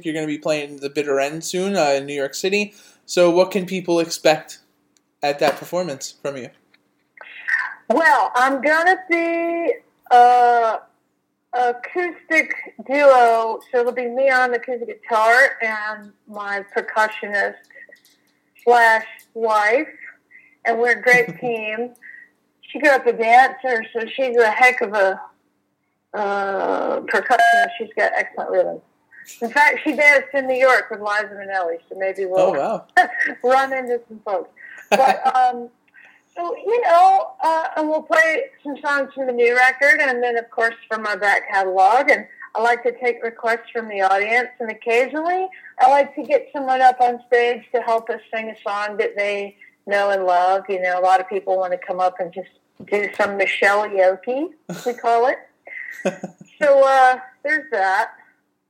you're going to be playing The Bitter End soon in New York City. So what can people expect at that performance from you? Well, I'm going to be acoustic duo, so it'll be me on the acoustic guitar and my percussionist / wife, and we're a great team. She grew up a dancer, so she's a heck of a percussionist. She's got excellent rhythm. In fact, she danced in New York with Liza Minnelli, so maybe we'll run into some folks. But so, and we'll play some songs from the new record, and then, of course, from our back catalog. And I like to take requests from the audience, and occasionally I like to get someone up on stage to help us sing a song that they know and love. You know, a lot of people want to come up and just do some Michelle-ioke, we call it. So there's that.